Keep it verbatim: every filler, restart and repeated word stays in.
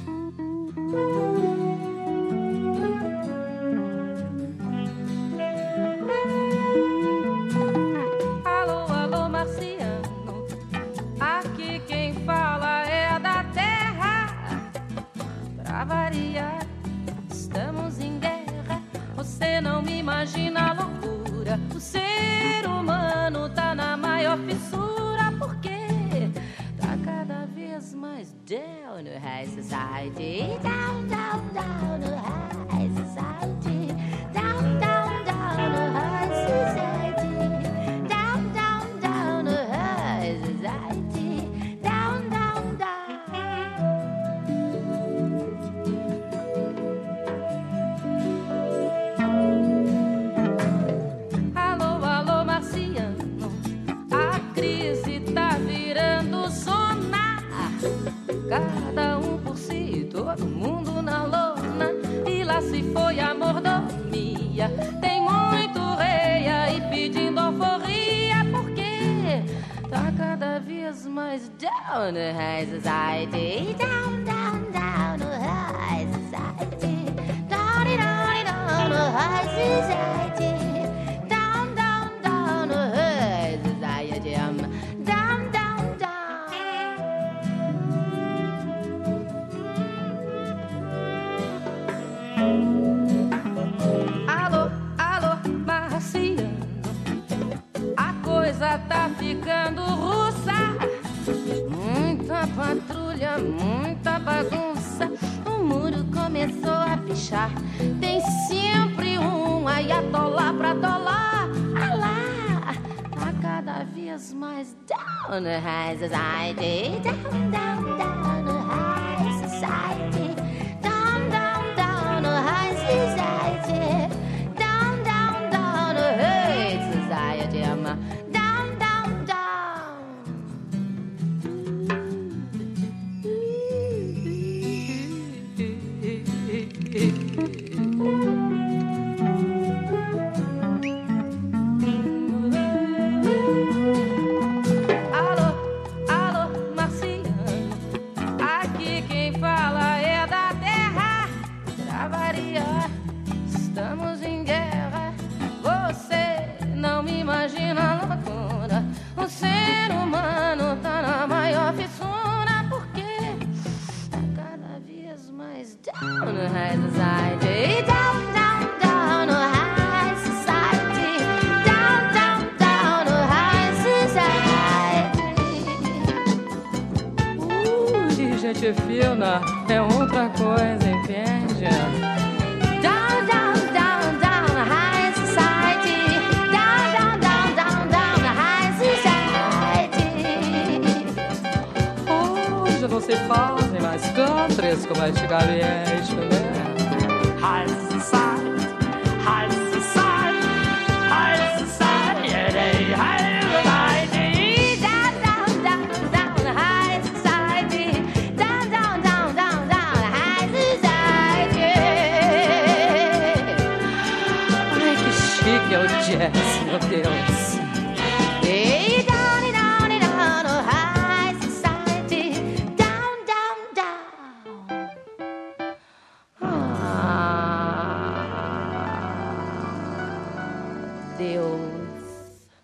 Imagina a loucura, o ser humano tá na maior fissura, porque tá cada vez mais down no high society, down, down, down no high society, down, down, down no high society, down, down, down no high society, down, down, down. Cada um por si, todo mundo na lona, e lá se foi a mordomia. Tem muito rei aí pedindo alforria, porque tá cada vez mais down no high society, down, down, down no high society, down, down, down no high society, down, down, down no high society, down, down, down. Alô, alô, marciano, a coisa tá ficando russa. Muita patrulha, muita bagunça. O muro começou a pichar. Tem sempre um ayatollah pra dólar. Ah lá, tá cada vez mais down no high society, down, down, down no high society, down, down, down no high society, down, down, down no high society, down, down, down. Alô, alô, marciano, aqui quem fala é da terra. Pra variar, estamos em guerra. Você não me imagina a loucura. O ser humano tá na maior fissura, porque tá cada vez mais down no high society, down, down, down no high society, down, down, down no high society. Uh, gente fina é outra coisa, entende? Down, down, down, down no high society, down, down, down, down, down no high society. Hoje não se fazem mais countries como antigamente, né? High society.